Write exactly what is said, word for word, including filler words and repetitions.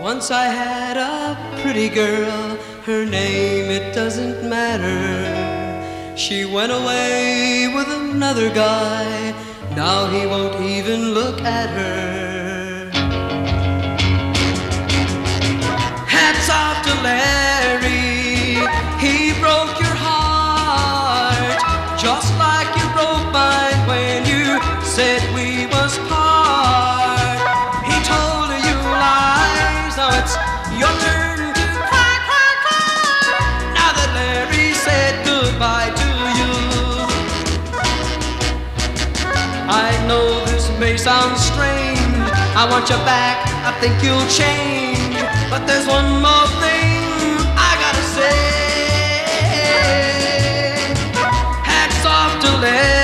Once I had a pretty girl, her name it doesn't matter. She went away with another guy, now he won't even look at her. Hats off to Larry, he broke your heart, just like you broke mine when you said we must part. He told you lies, now it's your turn to cry, cry, cry. Now that Larry said goodbye to you, I know this may sound strange, I want you back, I think you'll change, but there's one more thing I gotta say. Hats off to Larry,